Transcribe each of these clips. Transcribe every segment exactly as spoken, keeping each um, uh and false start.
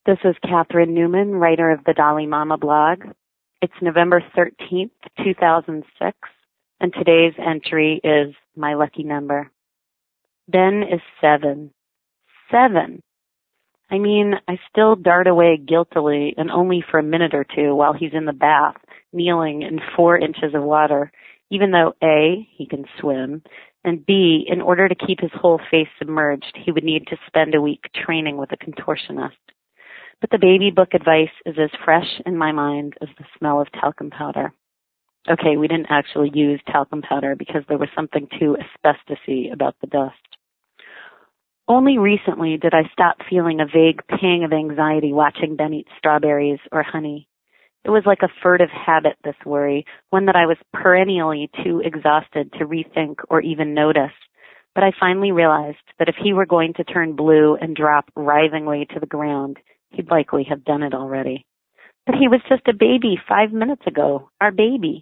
This is Catherine Newman, writer of the Dolly Mama blog. It's November thirteenth, two thousand six, and today's entry is my lucky number. Ben is seven. Seven! I mean, I still dart away guiltily and only for a minute or two while he's in the bath, kneeling in four inches of water, even though A, he can swim, and B, in order to keep his whole face submerged, he would need to spend a week training with a contortionist. But the baby book advice is as fresh in my mind as the smell of talcum powder. Okay, we didn't actually use talcum powder because there was something too asbestos-y about the dust. Only recently did I stop feeling a vague pang of anxiety watching Ben eat strawberries or honey. It was like a furtive habit, this worry, one that I was perennially too exhausted to rethink or even notice. But I finally realized that if he were going to turn blue and drop writhingly to the ground, he'd likely have done it already. But he was just a baby five minutes ago, our baby.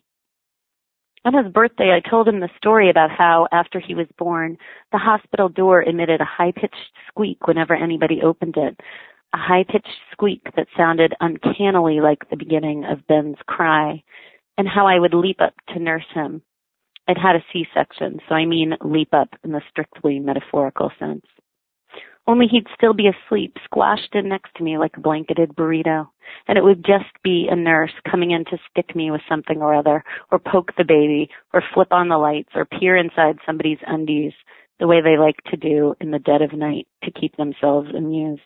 On his birthday, I told him the story about how, after he was born, the hospital door emitted a high-pitched squeak whenever anybody opened it, a high-pitched squeak that sounded uncannily like the beginning of Ben's cry, and how I would leap up to nurse him. I'd had a C-section, so I mean leap up in the strictly metaphorical sense. Only he'd still be asleep, squashed in next to me like a blanketed burrito, and it would just be a nurse coming in to stick me with something or other, or poke the baby, or flip on the lights, or peer inside somebody's undies, the way they like to do in the dead of night to keep themselves amused.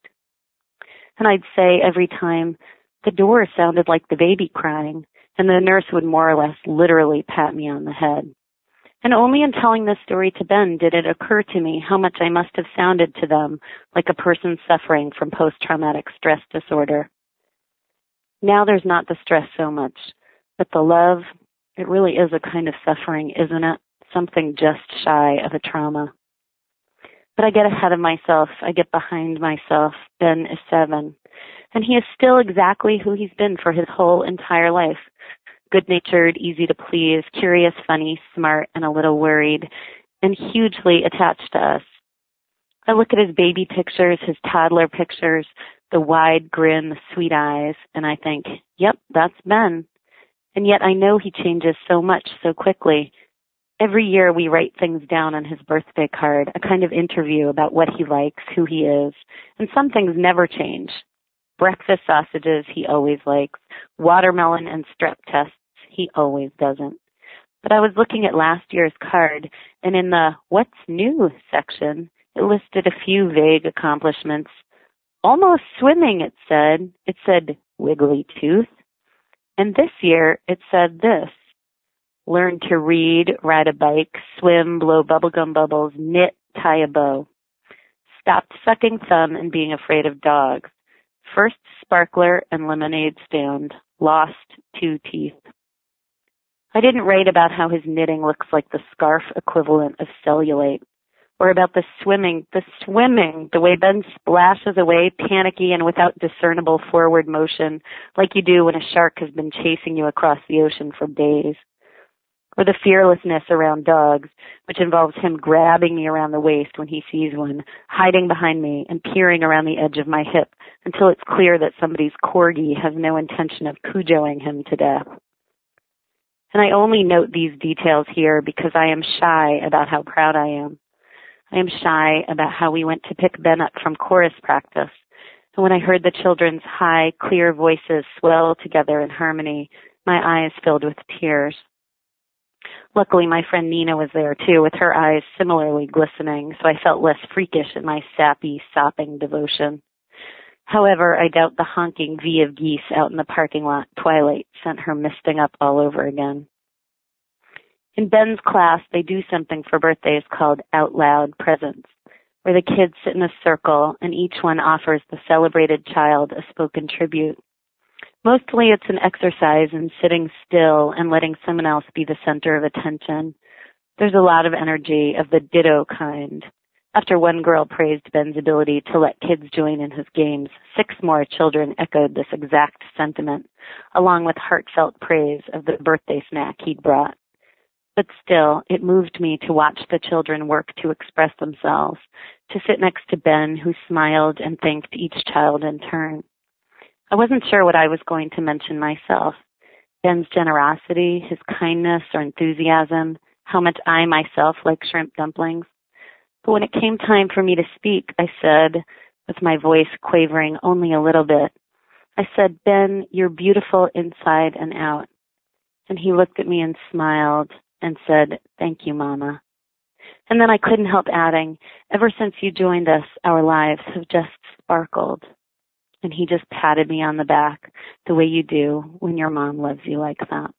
And I'd say every time, the door sounded like the baby crying, and the nurse would more or less literally pat me on the head. And only in telling this story to Ben did it occur to me how much I must have sounded to them like a person suffering from post-traumatic stress disorder. Now there's not the stress so much, but the love, it really is a kind of suffering, isn't it? Something just shy of a trauma. But I get ahead of myself. I get behind myself. Ben is seven. And he is still exactly who he's been for his whole entire life. Good-natured, easy to please, curious, funny, smart, and a little worried, and hugely attached to us. I look at his baby pictures, his toddler pictures, the wide grin, the sweet eyes, and I think, yep, that's Ben. And yet I know he changes so much so quickly. Every year we write things down on his birthday card, a kind of interview about what he likes, who he is, and some things never change. Breakfast sausages he always likes, watermelon and strep tests he always doesn't. But I was looking at last year's card, and in the What's New section, it listed a few vague accomplishments. Almost swimming, it said. It said wiggly tooth. And this year, it said this: learn to read, ride a bike, swim, blow bubblegum bubbles, knit, tie a bow. Stopped sucking thumb and being afraid of dogs. First sparkler and lemonade stand. Lost two teeth. I didn't write about how his knitting looks like the scarf equivalent of cellulite, or about the swimming, the swimming, the way Ben splashes away, panicky and without discernible forward motion, like you do when a shark has been chasing you across the ocean for days. Or the fearlessness around dogs, which involves him grabbing me around the waist when he sees one, hiding behind me and peering around the edge of my hip until it's clear that somebody's corgi has no intention of cujoing him to death. And I only note these details here because I am shy about how proud I am. I am shy about how we went to pick Ben up from chorus practice, and when I heard the children's high, clear voices swell together in harmony, my eyes filled with tears. Luckily, my friend Nina was there, too, with her eyes similarly glistening, so I felt less freakish in my sappy, sopping devotion. However, I doubt the honking V of geese out in the parking lot twilight sent her misting up all over again. In Ben's class, they do something for birthdays called Out Loud Presents, where the kids sit in a circle and each one offers the celebrated child a spoken tribute. Mostly it's an exercise in sitting still and letting someone else be the center of attention. There's a lot of energy of the ditto kind. After one girl praised Ben's ability to let kids join in his games, six more children echoed this exact sentiment, along with heartfelt praise of the birthday snack he'd brought. But still, it moved me to watch the children work to express themselves, to sit next to Ben, who smiled and thanked each child in turn. I wasn't sure what I was going to mention myself. Ben's generosity, his kindness or enthusiasm, how much I myself like shrimp dumplings. But when it came time for me to speak, I said, with my voice quavering only a little bit, I said, Ben, you're beautiful inside and out. And he looked at me and smiled and said, thank you, Mama. And then I couldn't help adding, ever since you joined us, our lives have just sparkled. And he just patted me on the back the way you do when your mom loves you like that.